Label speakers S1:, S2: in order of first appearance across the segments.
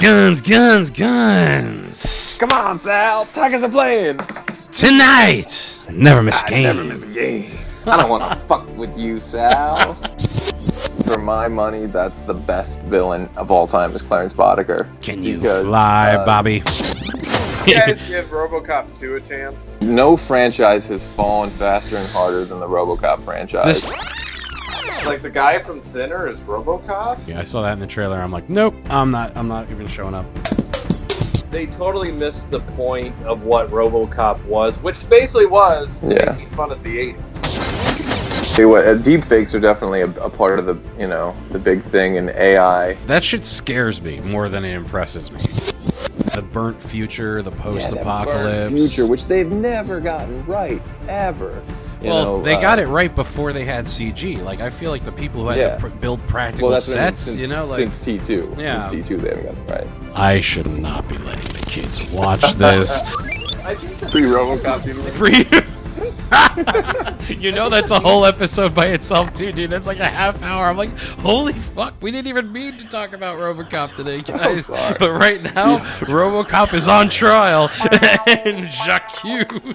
S1: Guns.
S2: Come on, Sal. Tigers are playing.
S1: Tonight. Never miss a game.
S2: Never miss a game. I don't want to fuck with you, Sal. For my money, that's the best villain of all time is Clarence Boddicker.
S1: Can you fly, Bobby?
S3: You guys give RoboCop 2 a chance?
S2: No franchise has fallen faster and harder than the RoboCop franchise.
S3: Like the guy from Thinner is RoboCop?
S1: Yeah, I saw that in the trailer. I'm like, nope, I'm not even showing up.
S3: They totally missed the point of what RoboCop was, which basically was making fun of the 80s.
S2: See what? Deepfakes are definitely a part of the, the big thing in AI.
S1: That shit scares me more than it impresses me. The burnt future, the post-apocalypse.
S2: The burnt future, which they've never gotten right, ever.
S1: They got it right before they had CG. Like, I feel like the people who had to build practical sets,
S2: since T2.
S1: Yeah.
S2: Since T2, they haven't gotten it right.
S1: I should not be letting the kids watch this.
S2: Free RoboCop, dude.
S1: Free. That's a whole episode by itself too, dude. That's like a half hour. I'm like, holy fuck, we didn't even mean to talk about RoboCop today, guys. But right now, RoboCop is on trial, and J'accuse.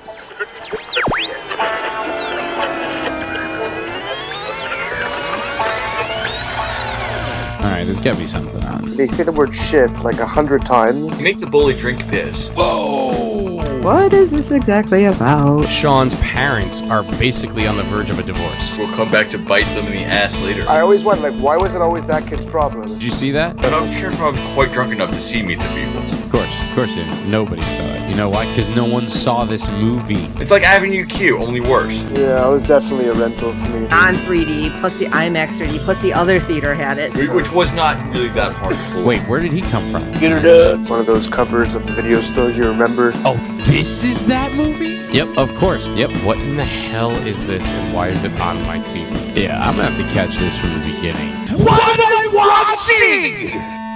S1: Alright, there's gotta be something on.
S4: They say the word shit like 100 times.
S5: Make the bully drink piss.
S1: Whoa!
S6: What is this exactly about?
S1: Sean's parents are basically on the verge of a divorce.
S5: We'll come back to bite them in the ass later.
S4: I always wonder, why was it always that kid's problem?
S1: Did you see that?
S5: But I'm sure if I'm quite drunk enough to see Meet the Beatles.
S1: Of course you didn't. Nobody saw it. You know why? Because no one saw this movie.
S5: It's like Avenue Q, only worse.
S4: Yeah, it was definitely a rental for me.
S6: On 3D, plus the IMAX 3D, plus the other theater had it.
S5: Which was not really that hard to pull.
S1: Wait, where did he come from?
S4: Get her done. One of those covers of the video store, you remember?
S1: Oh, this is that movie? Yep, of course. Yep. What in the hell is this and why is it on my TV? Yeah, I'm gonna have to catch this from the beginning. What am I watching?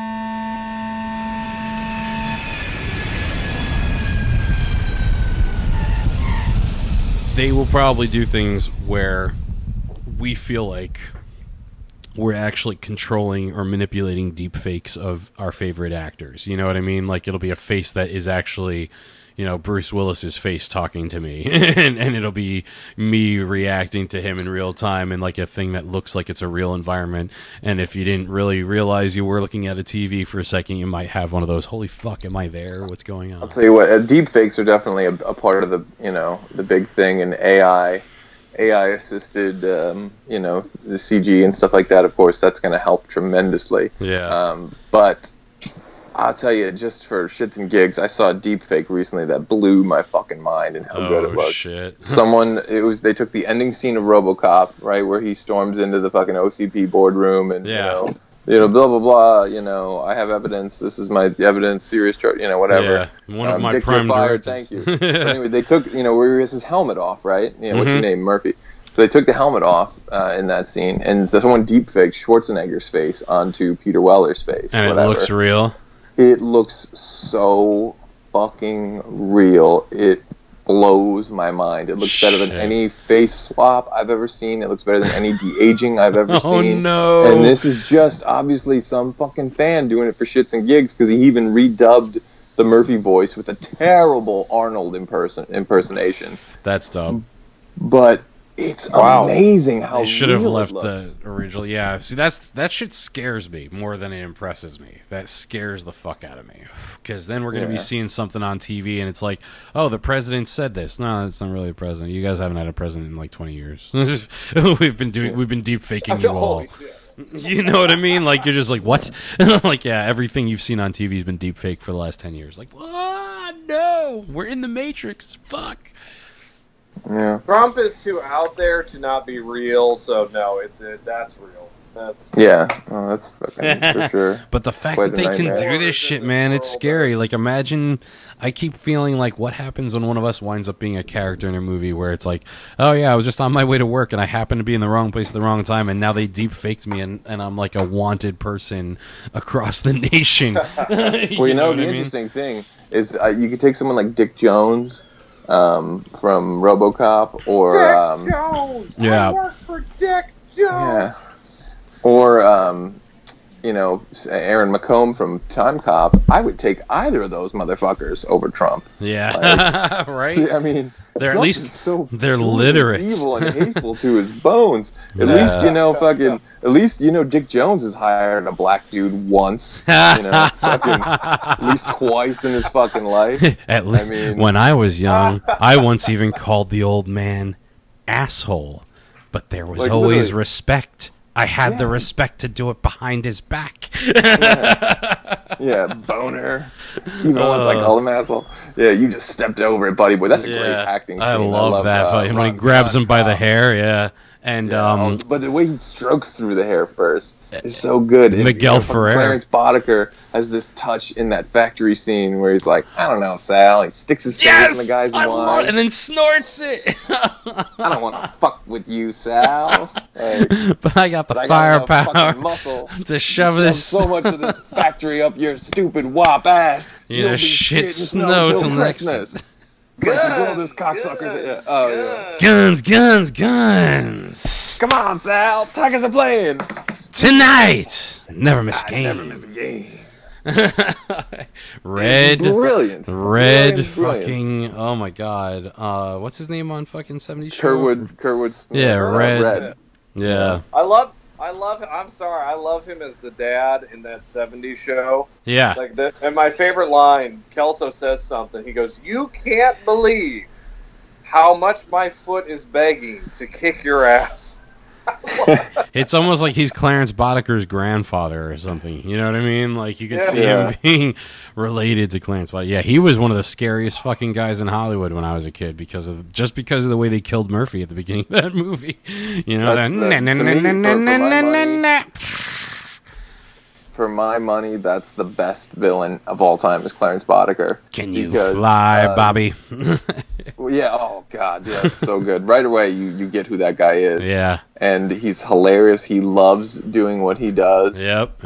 S1: They will probably do things where we feel like we're actually controlling or manipulating deep fakes of our favorite actors. You know what I mean? Like, it'll be a face that is actually, Bruce Willis's face talking to me. and it'll be me reacting to him in real time and like a thing that looks like it's a real environment. And if you didn't really realize you were looking at a TV for a second, you might have one of those, holy fuck, am I there? What's going on?
S2: I'll tell you what, deepfakes are definitely a part of the, the big thing in AI assisted, the CG and stuff like that. Of course, that's going to help tremendously.
S1: Yeah.
S2: But I'll tell you, just for shits and gigs, I saw a deepfake recently that blew my fucking mind and how good it was.
S1: Shit.
S2: They took the ending scene of RoboCop, right, where he storms into the fucking OCP boardroom and, blah, blah, blah, I have evidence, this is my evidence, serious charge, whatever.
S1: Yeah, one of my
S2: Dick,
S1: prime
S2: fired,
S1: directives.
S2: thank you. But anyway, they took, where he has his helmet off, right? What's your name, Murphy? So they took the helmet off in that scene, and someone deepfaked Schwarzenegger's face onto Peter Weller's face.
S1: And it looks real?
S2: It looks so fucking real. It blows my mind. It looks better than any face swap I've ever seen. It looks better than any de-aging I've ever seen.
S1: Oh, no.
S2: And this is just obviously some fucking fan doing it for shits and gigs, because he even redubbed the Murphy voice with a terrible Arnold impersonation.
S1: That's dumb.
S2: But it's amazing how
S1: they should have
S2: real
S1: left
S2: it looks.
S1: the original. Yeah, see, that shit scares me more than it impresses me. That scares the fuck out of me, because then we're going to be seeing something on TV and it's like, oh, the president said this. No, it's not really a president. You guys haven't had a president in like 20 years. we've been deep faking you all. You know what I mean? Like, you're just like, what? Like, yeah, everything you've seen on TV has been deep fake for the last 10 years. Like, no, we're in the Matrix. Fuck.
S2: Yeah.
S3: Trump is too out there to not be real, so no, that's real. That's fucking for sure.
S1: But the fact that they can do this shit, man, it's scary. Like, imagine, I keep feeling like, what happens when one of us winds up being a character in a movie where it's like, oh yeah, I was just on my way to work and I happened to be in the wrong place at the wrong time, and now they deep faked me and I'm like a wanted person across the nation.
S2: Well, the interesting thing is you could take someone like Dick Jones from RoboCop, or
S3: Dick Jones.
S1: Yeah.
S3: I work for Dick Jones.
S2: Yeah. Or Aaron McComb from Time Cop, I would take either of those motherfuckers over Trump.
S1: Yeah, right.
S2: I mean,
S1: they're
S2: Trump
S1: at least
S2: is so
S1: they're literate,
S2: evil and hateful to his bones. At least Dick Jones has hired a black dude once. At least twice in his fucking life.
S1: When I was young, I once even called the old man asshole, but there was always respect. I had the respect to do it behind his back.
S2: Yeah, boner. Even once I called him asshole. Yeah, you just stepped over it, buddy boy. That's a great acting scene.
S1: I love that. When he grabs him by the hair, And
S2: but the way he strokes through the hair first is so good.
S1: Miguel Ferrer.
S2: Clarence Boddicker has this touch in that factory scene where he's like, I don't know, Sal. He sticks his fingers in the guy's wine
S1: and then snorts it.
S2: I don't want to fuck with you, Sal.
S1: But I got the firepower
S2: muscle
S1: to shove this
S2: so much of this factory up your stupid wop ass.
S1: You'll be shit snow till
S2: Christmas. Guns,
S1: guns.
S2: Come on, Sal. Tigers are playing
S1: tonight. Never miss a game.
S2: Never miss a game.
S1: Red,
S2: brilliant,
S1: fucking. Oh my god. What's his name on fucking 70s show?
S2: Kurtwood Smith.
S1: Yeah, Red. Yeah.
S3: I love I'm sorry, I love him as the dad in that 70s show.
S1: Yeah.
S3: Like that, and my favorite line, Kelso says something. He goes, "You can't believe how much my foot is begging to kick your ass."
S1: It's almost like he's Clarence Boddicker's grandfather or something. You know what I mean? Like you could see him being related to Clarence Boddicker. Yeah, he was one of the scariest fucking guys in Hollywood when I was a kid because of the way they killed Murphy at the beginning of that movie. You know,
S2: for my money, that's the best villain of all time is Clarence Boddicker.
S1: Can you fly, Bobby?
S2: Yeah, oh god, yeah, it's so good. Right away you get who that guy is.
S1: Yeah.
S2: And he's hilarious. He loves doing what he does.
S1: Yep.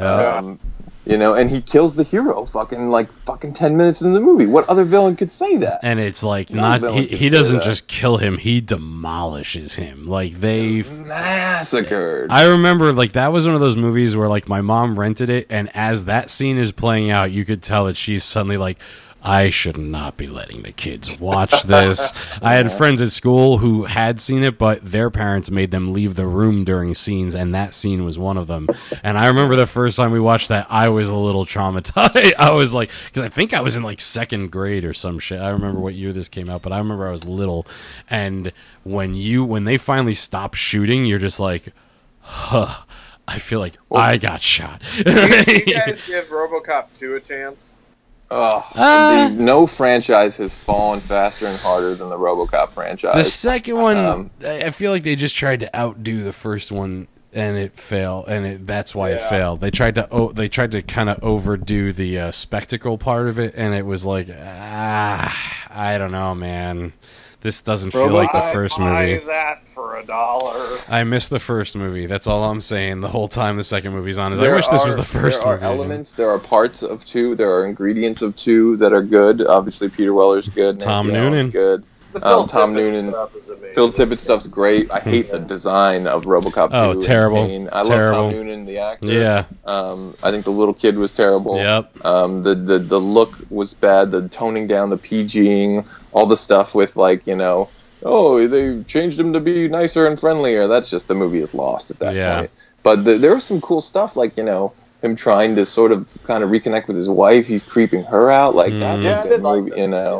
S2: And he kills the hero fucking 10 minutes in the movie. What other villain could say that?
S1: And it's like he doesn't just kill him, he demolishes him. Like they
S2: massacred.
S1: I remember that was one of those movies where my mom rented it, and as that scene is playing out, you could tell that she's suddenly like, I should not be letting the kids watch this. I had friends at school who had seen it, but their parents made them leave the room during scenes, and that scene was one of them. And I remember the first time we watched that, I was a little traumatized. I was like, because I think I was in second grade or some shit. I remember what year this came out, but I remember I was little. And when they finally stop shooting, you're just like, huh, I feel like I got shot.
S3: Do you guys give RoboCop 2 a chance?
S2: No franchise has fallen faster and harder than the RoboCop franchise.
S1: The second one, I feel like they just tried to outdo the first one, and it failed, and that's why it failed. They tried to kind of overdo the spectacle part of it, and it was like, I don't know, man. This doesn't feel like the first movie.
S3: Buy that for $1.
S1: I missed the first movie. That's all I'm saying. The whole time the second movie's on is I wish this was the first movie.
S2: There are elements, there are parts of 2, there are ingredients of 2 that are good. Obviously, Peter Weller's good.
S1: Tom Noonan.
S2: Good. Tom Noonan. Phil Tippett stuff's great. I hate the design of RoboCop 2.
S1: Oh, terrible.
S2: I love Tom Noonan, the actor.
S1: Yeah.
S2: I think the little kid was terrible.
S1: Yep.
S2: The look was bad. The toning down, the PGing, all the stuff with they changed him to be nicer and friendlier. That's just the movie is lost at that point. But there was some cool stuff him trying to sort of kind of reconnect with his wife. He's creeping her out. That's a good movie,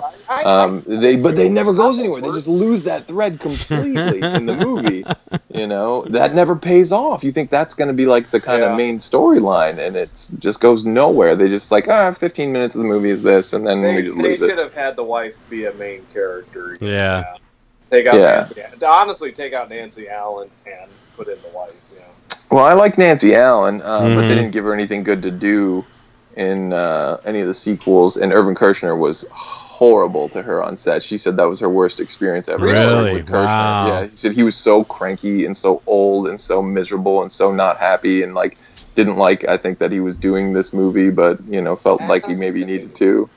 S2: But they never goes anywhere. They just lose that thread completely in the movie. That never pays off. You think that's going to be the kind of main storyline, and it just goes nowhere. They just 15 minutes of the movie is this, and then we just lose it.
S3: They should have had the wife be a main character.
S1: Yeah.
S3: Take out Nancy. Honestly, take out Nancy Allen and put in the wife.
S2: Well, I like Nancy Allen, but they didn't give her anything good to do in any of the sequels, and Irvin Kershner was horrible to her on set. She said that was her worst experience ever.
S1: Really?
S2: With Kershner.
S1: Wow.
S2: Yeah, he said he was so cranky and so old and so miserable and so not happy and didn't like, I think, that he was doing this movie, but felt like he maybe needed to.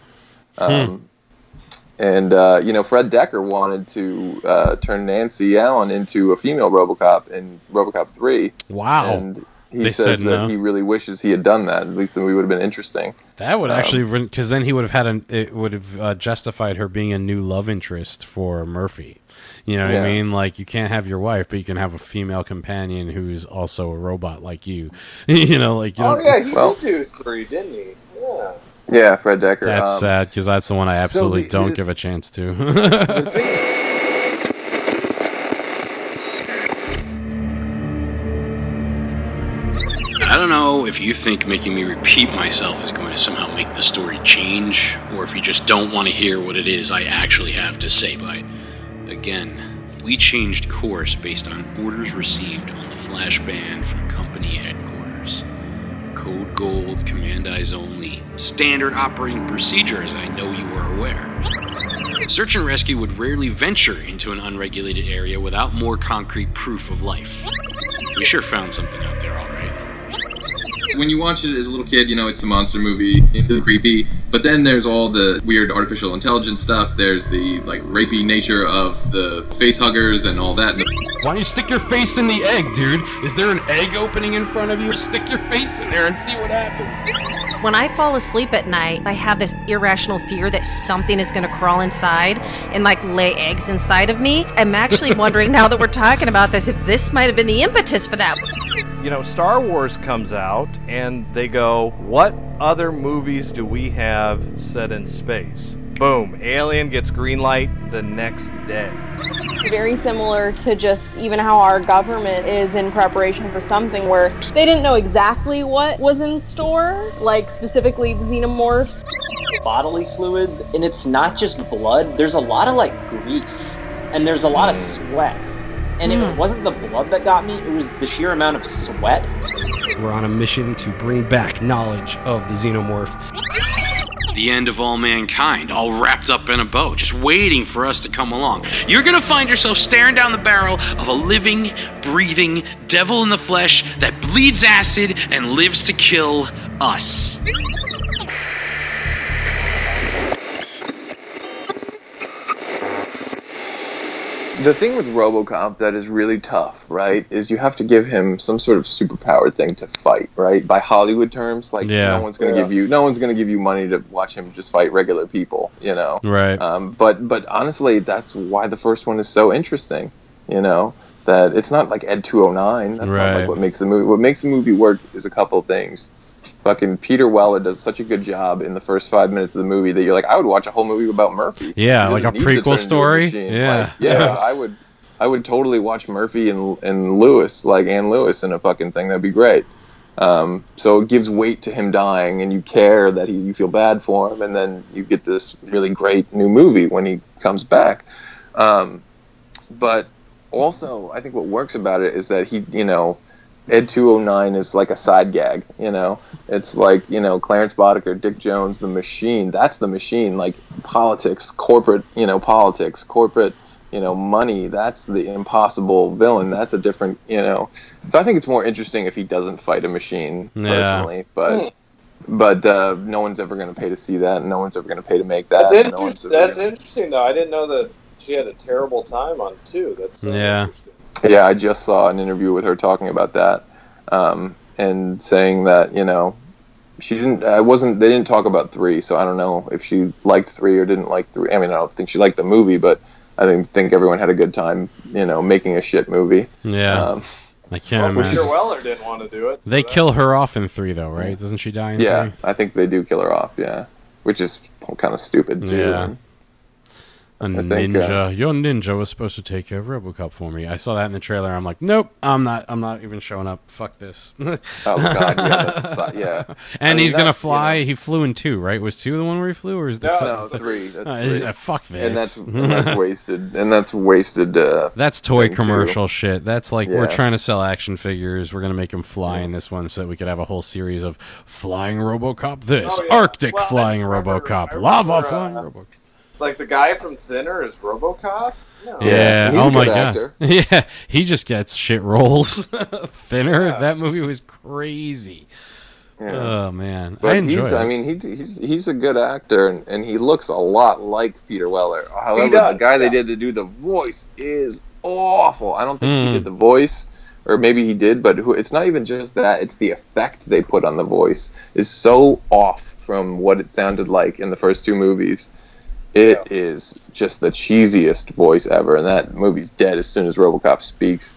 S2: And Fred Dekker wanted to turn Nancy Allen into a female RoboCop in RoboCop 3.
S1: Wow.
S2: And he says that he really wishes he had done that. At least the movie would have been interesting.
S1: That would actually, because then he would have justified her being a new love interest for Murphy. You know what I mean? Like, you can't have your wife, but you can have a female companion who's also a robot like you. You know, like you
S3: he did do 3, didn't he? Yeah.
S2: Yeah, Fred Dekker.
S1: That's sad because that's the one I absolutely don't give a chance to. I don't know if you think making me repeat myself is going to somehow make the story change, or if you just don't want to hear what it is I actually have to say. But again, we changed course based on orders received on the flash band from company headquarters. Code Gold, command eyes only. Standard operating procedure, as I know you are aware. Search and rescue would rarely venture into an unregulated area without more concrete proof of life. We sure found something out there, all right.
S7: When you watch it as a little kid, you know, it's a monster movie, it's creepy, but then there's all the weird artificial intelligence stuff, there's the, like, rapey nature of the face huggers and all that.
S1: Why don't you stick your face in the egg, dude? Is there an egg opening in front of you? Stick your face in there and see what happens.
S8: When I fall asleep at night, I have this irrational fear that something is going to crawl inside and, like, lay eggs inside of me. I'm actually wondering, now that we're talking about this, if this might have been the impetus for that.
S3: You know, Star Wars comes out, and they go, what other movies do we have set in space? Boom, Alien gets green light the next day.
S9: Very similar to just even how our government is in preparation for something where they didn't know exactly what was in store, like specifically the xenomorphs.
S10: Bodily fluids, and it's not just blood, there's a lot of like grease, and there's a lot of sweat. And it wasn't the blood that got me, it was the sheer amount of sweat.
S11: We're on a mission to bring back knowledge of the xenomorph.
S1: The end of all mankind, all wrapped up in a bow, just waiting for us to come along. You're gonna find yourself staring down the barrel of a living, breathing devil in the flesh that bleeds acid and lives to kill us.
S2: The thing with RoboCop that is really tough, right, is you have to give him some sort of superpowered thing to fight, right? By Hollywood terms, like no one's going to give you money to watch him just fight regular people, you know.
S1: Right.
S2: But honestly, that's why the first one is so interesting, you know. That it's not like Ed 209. That's not like what makes the movie. What makes the movie work is a couple of things. Fucking Peter Weller does such a good job in the first 5 minutes of the movie that you're like, I would watch a whole movie about Murphy.
S1: Yeah, like a prequel story. Yeah,
S2: like, I would totally watch Murphy and Lewis, like Ann Lewis, in a fucking thing. That'd be great. So it gives weight to him dying, and you care that you feel bad for him, and then you get this really great new movie when he comes back. But also, I think what works about it is that he, you know, Ed 209 is like a side gag, you know. It's like, you know, Clarence Boddicker, Dick Jones, the Machine. That's the Machine. Like politics, corporate, you know, you know, money. That's the impossible villain. That's a different, you know. So I think it's more interesting if he doesn't fight a machine personally. But no one's ever going to pay to see that, and no one's ever going to pay to make that.
S3: That's interesting, though. I didn't know that she had a terrible time on 2. That's interesting.
S2: Yeah, I just saw an interview with her talking about that, and saying that, you know, she didn't. They didn't talk about 3, so I don't know if she liked 3 or didn't like 3. I mean, I don't think she liked the movie, but I think everyone had a good time, you know, making a shit movie.
S1: Yeah, I can't imagine.
S3: Peter Weller didn't want to do it.
S1: So they kill her off in 3, though, right? Doesn't she die in 3?
S2: Yeah, I think they do kill her off. Yeah, which is kind of stupid too.
S1: Yeah. A ninja. Your ninja was supposed to take care of RoboCop for me. I saw that in the trailer. I'm like, nope, I'm not even showing up. Fuck this.
S2: Oh God, yeah.
S1: And he's gonna fly. You know, he flew in 2, right? Was 2 the one where he flew, or is this?
S2: No, 3. That's 3.
S1: Fuck this.
S2: And that's wasted. And that's wasted.
S1: That's toy commercial shit. That's like we're trying to sell action figures. We're gonna make him fly in this one so that we could have a whole series of flying RoboCop. Arctic flying RoboCop, lava flying RoboCop.
S3: Like the guy from Thinner is RoboCop? No.
S1: Yeah. Oh my god. Yeah. He just gets shit roles. Thinner. Yeah. That movie was crazy. Yeah. Oh man,
S2: but I enjoy it. I mean, he's a good actor, and he looks a lot like Peter Weller. However, the guy they did to do the voice is awful. I don't think he did the voice, or maybe he did, but it's not even just that. It's the effect they put on the voice is so off from what it sounded like in the first two movies. It is just the cheesiest voice ever, and that movie's dead as soon as RoboCop speaks.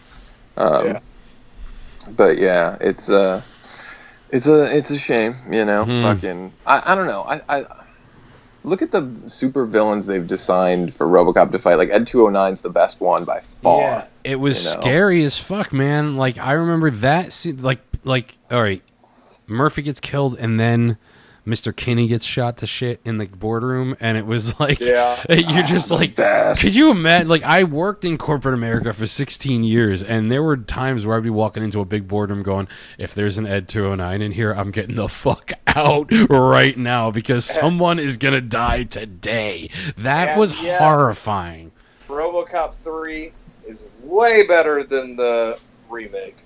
S2: But yeah, it's a shame, you know. Fucking, I don't know. I look at the super villains they've designed for RoboCop to fight. Like Ed 209's the best one by far. Yeah,
S1: it was scary as fuck, man. Like I remember that scene, like all right, Murphy gets killed, and then Mr. Kinney gets shot to shit in the boardroom, and it was like, you're just like, could you imagine? Like, I worked in corporate America for 16 years, and there were times where I'd be walking into a big boardroom going, if there's an Ed 209 in here, I'm getting the fuck out right now because someone is going to die today. That was horrifying.
S3: RoboCop 3 is way better than the remake.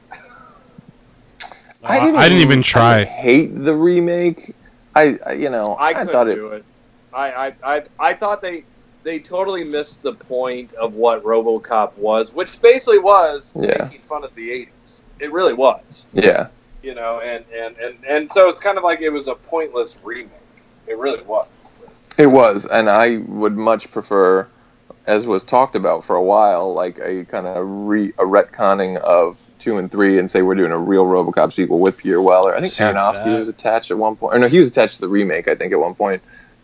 S1: I didn't even try.
S2: I hate the remake. I
S3: couldn't do it. I thought they totally missed the point of what RoboCop was, which basically was making fun of the 80s. It really was.
S2: Yeah.
S3: You know, and so it's kind of like it was a pointless remake. It really was.
S2: It was, and I would much prefer, as was talked about for a while, like a kind of a retconning of 2 and 3 and say we're doing a real RoboCop sequel with Pierre Weller. I think Aronofsky was attached at one point. Or no, he was attached to the remake, I think, at one point.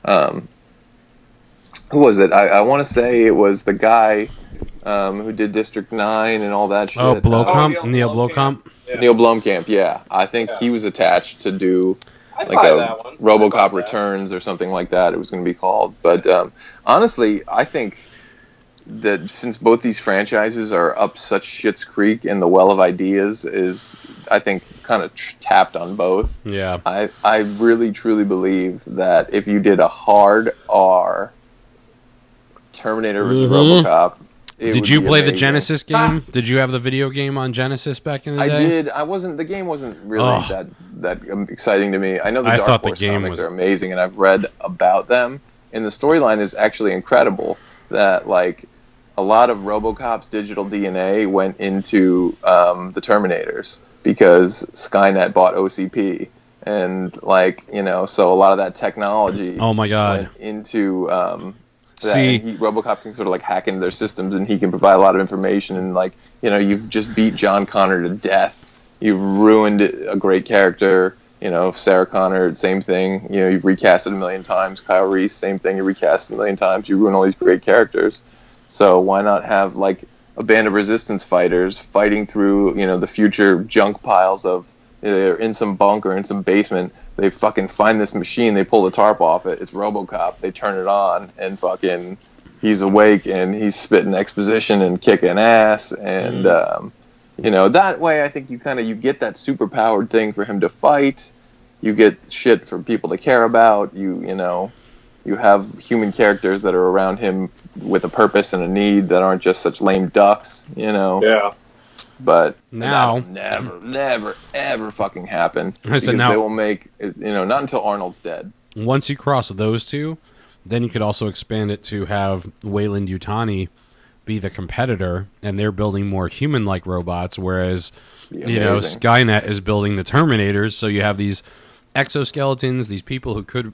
S2: Who was it? I want to say it was the guy who did District 9 and all that shit.
S1: Oh, Blomkamp? Neil Blomkamp?
S2: Yeah. Neil Blomkamp, yeah. I think he was attached to do like a RoboCop Returns or something like that it was going to be called. But honestly, I think that since both these franchises are up such shit's creek and the well of ideas is, I think, kind of tapped on both.
S1: Yeah.
S2: I really, truly believe that if you did a hard R Terminator versus RoboCop,
S1: did you play the Genesis game? Did you have the video game on Genesis back in the day?
S2: I did. The game wasn't really that exciting to me. I know the Dark Horse comics are amazing, and I've read about them. And the storyline is actually incredible. That, like, a lot of RoboCop's digital DNA went into the Terminators because Skynet bought OCP, and so a lot of that technology.
S1: Oh my God!
S2: Went into RoboCop can sort of like hack into their systems, and he can provide a lot of information. And you've just beat John Connor to death. You've ruined a great character. Sarah Connor, same thing. You've recast it a million times. Kyle Reese, same thing. You recast it a million times. You ruin all these great characters. So why not have like a band of resistance fighters fighting through, the future junk piles of they're in some bunker in some basement. They fucking find this machine. They pull the tarp off it. It's RoboCop. They turn it on, and fucking he's awake and he's spitting exposition and kicking ass. And that way, I think you get that super powered thing for him to fight. You get shit for people to care about. You have human characters that are around him with a purpose and a need that aren't just such lame ducks,
S3: Yeah.
S2: But
S1: now,
S2: never, ever fucking happen.
S1: Because
S2: they will make, not until Arnold's dead.
S1: Once you cross those two, then you could also expand it to have Weyland Yutani be the competitor, and they're building more human-like robots, whereas, Skynet is building the Terminators, so you have these exoskeletons, these people who could,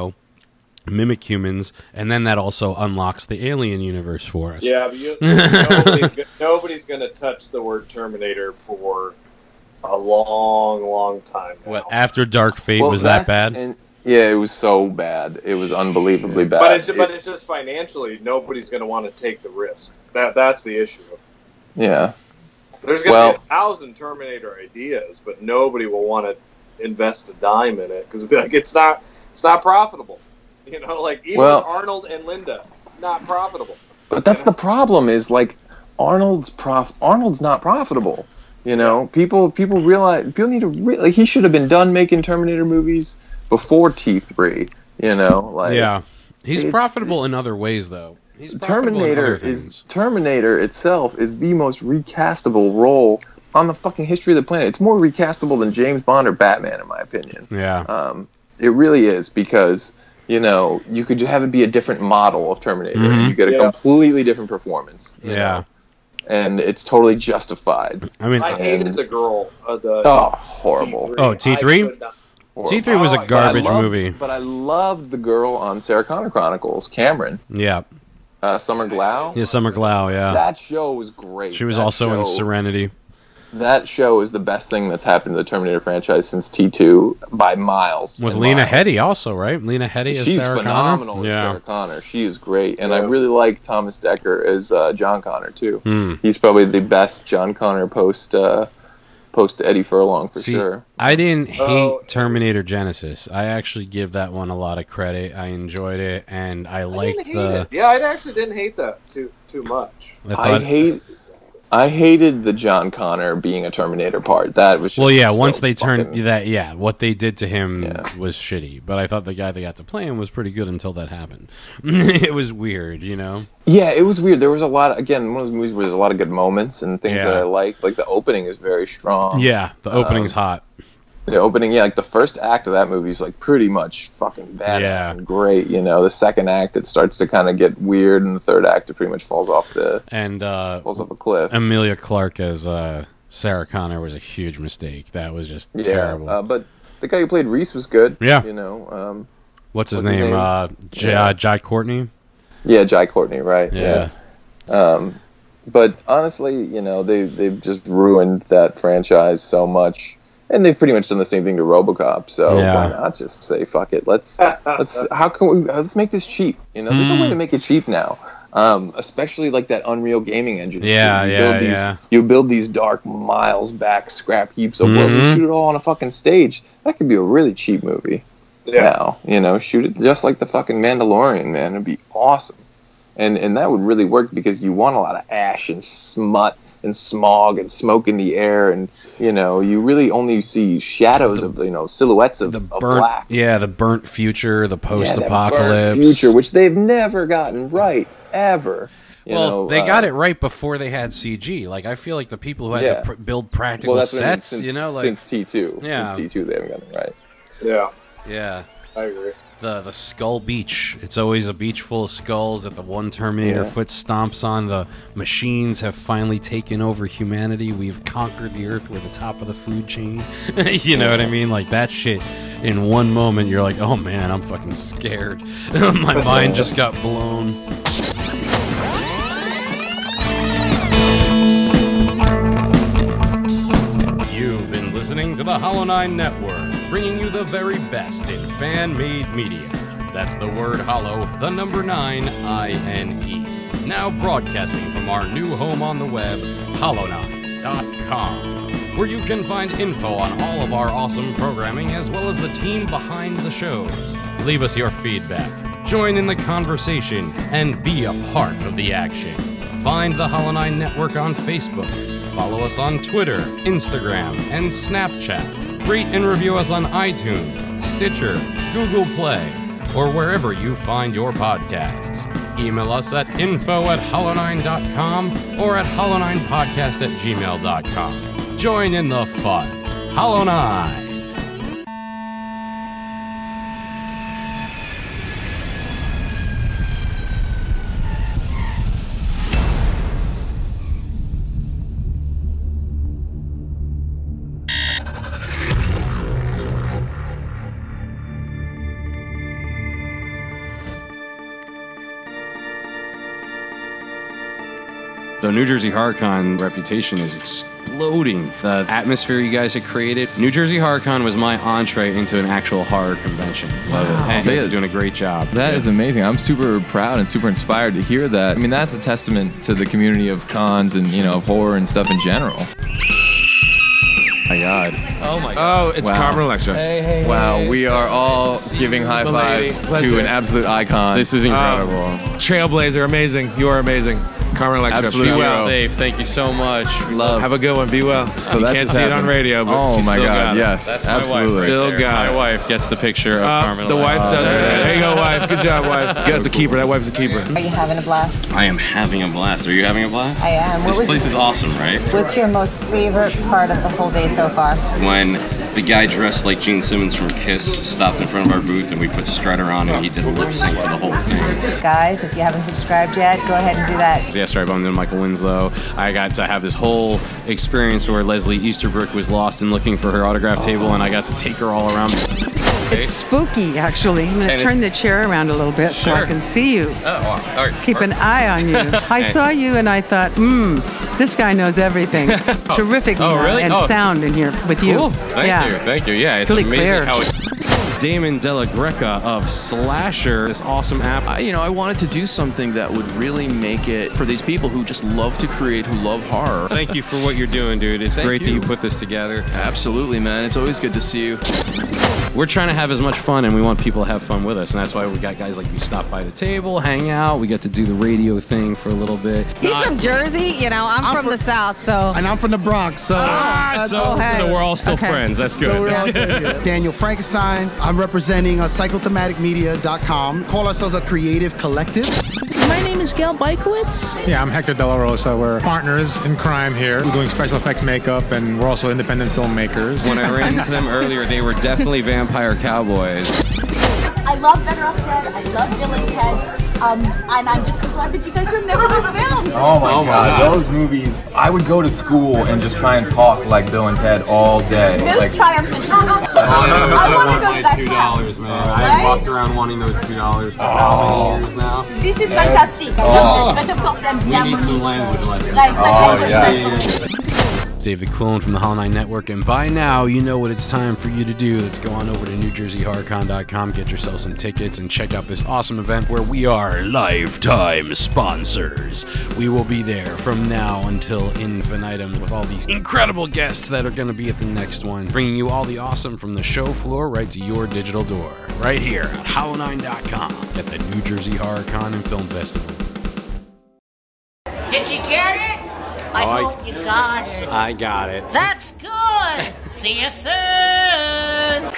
S1: mimic humans, and then that also unlocks the alien universe for us.
S3: Yeah, but nobody's going to touch the word Terminator for a long, long time now.
S1: What, after Dark Fate was that bad?
S2: Yeah, it was so bad. It was unbelievably bad.
S3: But it's just financially, nobody's going to want to take the risk. That's the issue.
S2: Yeah.
S3: There's going to be 1,000 Terminator ideas, but nobody will want to invest a dime in it because it's not profitable. Even Arnold and Linda, not profitable.
S2: But that's the problem. Is Arnold's not profitable. People realize people need to he should have been done making Terminator movies before T3.
S1: Yeah, he's profitable in other ways though.
S2: Terminator itself is the most recastable role on the fucking history of the planet. It's more recastable than James Bond or Batman, in my opinion.
S1: Yeah,
S2: it really is because. You could have it be a different model of Terminator.
S1: Mm-hmm.
S2: And you get a completely different performance.
S1: Yeah.
S2: and it's totally justified.
S1: I mean,
S3: I hated the girl.
S2: Horrible.
S3: T3.
S1: Oh, T3? T3 was a garbage movie.
S2: But I loved the girl on Sarah Connor Chronicles, Cameron.
S1: Yeah.
S2: Summer Glau?
S1: Yeah, Summer Glau, yeah.
S2: That show was great.
S1: She was also in Serenity.
S2: That show is the best thing that's happened to the Terminator franchise since T2 by miles.
S1: With Lena Headey also, right? Lena Headey as Sarah Connor?
S2: She's phenomenal as Sarah Connor. She is great. And I really like Thomas Dekker as John Connor, too. He's probably the best John Connor post Eddie Furlong, for sure.
S1: I didn't hate Terminator Genesis. I actually give that one a lot of credit. I enjoyed it, and I liked the...
S3: Yeah, I actually didn't hate that too much.
S2: I hated the John Connor being a Terminator part. That was just
S1: once they turned that, what they did to him was shitty. But I thought the guy that got to play him was pretty good until that happened. It was weird, you know?
S2: Yeah, it was weird. There was a lot, again, one of those movies where there's a lot of good moments and things that I like. Like, the opening is very strong.
S1: Yeah, the opening's hot.
S2: The opening, like the first act of that movie is like pretty much fucking badass and great. You know, the second act it starts to kind of get weird, and the third act it pretty much falls off a cliff.
S1: Emilia Clarke as Sarah Connor was a huge mistake. That was just terrible.
S2: But the guy who played Reese was good.
S1: Yeah,
S2: you know,
S1: what's his name? Jai Courtney.
S2: Yeah, Jai Courtney. Right.
S1: Yeah.
S2: But honestly, you know, they've just ruined that franchise so much. And they've pretty much done the same thing to RoboCop, so why not just say fuck it? Let's make this cheap. You know, there's a way to make it cheap now, especially like that Unreal Gaming engine. You build these dark miles back scrap heaps of worlds and shoot it all on a fucking stage. That could be a really cheap movie. Yeah. Now, you know, shoot it just like the fucking Mandalorian, man. It'd be awesome, and that would really work because you want a lot of ash and smut and smog and smoke in the air, and you know, you really only see shadows of, you know, silhouettes of black.
S1: Yeah, the burnt future, the post-apocalypse
S2: burnt future, which they've never gotten right ever.
S1: They got it right before they had CG. Like, I feel like the people who had to build practical sets,
S2: since,
S1: you know, like
S2: since T2, since T2 they haven't gotten it right.
S1: Yeah,
S3: I agree.
S1: The Skull Beach. It's always a beach full of skulls that the one Terminator foot stomps on. The machines have finally taken over humanity. We've conquered the Earth. We're the top of the food chain. You know what I mean? Like, that shit, in one moment, you're like, oh man, I'm fucking scared. My mind just got blown. You've been listening to the Hollow 9 Network, bringing you the very best in fan-made media. That's the word hollow, the number 9, I-N-E. Now broadcasting from our new home on the web, hollow9.com, where you can find info on all of our awesome programming as well as the team behind the shows. Leave us your feedback, join in the conversation, and be a part of the action. Find the Hollow 9 Network on Facebook. Follow us on Twitter, Instagram, and Snapchat. Rate and review us on iTunes, Stitcher, Google Play, or wherever you find your podcasts. Email us at info@hollow9.com or at hollow9podcast@gmail.com. Join in the fun. Hollow 9. The New Jersey HorrorCon reputation is exploding. The atmosphere you guys have created. New Jersey HorrorCon was my entree into an actual horror convention. Love it. And you guys are doing a great job.
S12: That is amazing. I'm super proud and super inspired to hear that. I mean, that's a testament to the community of cons and, you know, of horror and stuff in general. My God.
S13: Oh my God.
S14: Oh, it's Carmen Electra.
S12: Hey, wow, we are all giving high fives to an absolute icon.
S1: This is incredible.
S14: Trailblazer, amazing. You are amazing. Carmen Electra,
S1: absolutely.
S14: Be well.
S1: Safe. Thank you so much.
S14: Love. Have a good one. Be well. So you can't see it on radio, but she's still got it.
S12: Yes,
S1: that's
S12: absolutely.
S1: My wife right
S14: still
S1: there.
S14: got
S1: My wife gets the picture of Carmen
S14: The
S1: Electra.
S14: wife does it. There you go, wife. Good job, wife. That's a keeper. That wife's a keeper.
S15: Are you having a blast?
S1: I am having a blast. Are you having a blast?
S15: I am.
S1: This place is awesome, right?
S15: What's your most favorite part of the whole day so far?
S1: When
S13: The guy dressed like Gene Simmons from Kiss stopped in front of our booth, and we put Strutter on, and he did a lip sync to the whole thing.
S15: Guys, if you haven't subscribed yet, go ahead and do that.
S1: Yesterday I bumped into Michael Winslow. I got to have this whole experience where Leslie Easterbrook was lost and looking for her autograph table, and I got to take her all around.
S16: It's spooky, actually. I'm going to turn the chair around a little bit so I can see you. Keep an eye on you. I saw you and I thought, this guy knows everything. Terrific and sound in here with you.
S1: Thank you. Yeah, it's
S16: really
S1: amazing
S16: clear.
S1: how Damon Della Greca of Slasher, this awesome app.
S17: I wanted to do something that would really make it for these people who just love to create, who love horror.
S1: Thank you for what you're doing, dude. It's great that you put this together.
S17: Absolutely, man. It's always good to see you.
S1: We're trying to have as much fun, and we want people to have fun with us, and that's why we got guys like you stop by the table, hang out. We get to do the radio thing for a little bit.
S8: He's from Jersey, I'm from the South, so.
S18: And I'm from the Bronx, so.
S1: So we're all still friends. That's good.
S18: So we're all good, yeah. Daniel Frankenstein. I'm representing psychothematicmedia.com. Call ourselves a creative collective.
S19: My name is Gail Bykowitz.
S20: Yeah, I'm Hector De La Rosa. We're partners in crime here. We're doing special effects makeup, and we're also independent filmmakers.
S1: When I ran into them earlier, they were definitely vampire cowboys.
S21: I love Better Off Dead. I love Bill and Ted. And I'm just so glad that you guys remember those films.
S22: Oh my God, those movies. I would go to school and just try and talk like Bill and Ted all day.
S21: Those triumphant.
S23: I want to go to that $2, man. I've walked around wanting those $2 for how many years now?
S21: This is fantastic. But of course,
S23: we need some language lessons.
S1: Dave the Clone from the Hollow 9 Network, and by now you know what it's time for you to do. Let's go on over to NewJerseyHorrorCon.com, get yourself some tickets, and check out this awesome event where we are lifetime sponsors. We will be there from now until infinitum with all these incredible guests that are going to be at the next one, bringing you all the awesome from the show floor right to your digital door, right here at Hollow9.com at the New Jersey Horror Con and Film Festival.
S24: Did you get it? I hope you got it.
S1: I got it.
S24: That's good. See you soon.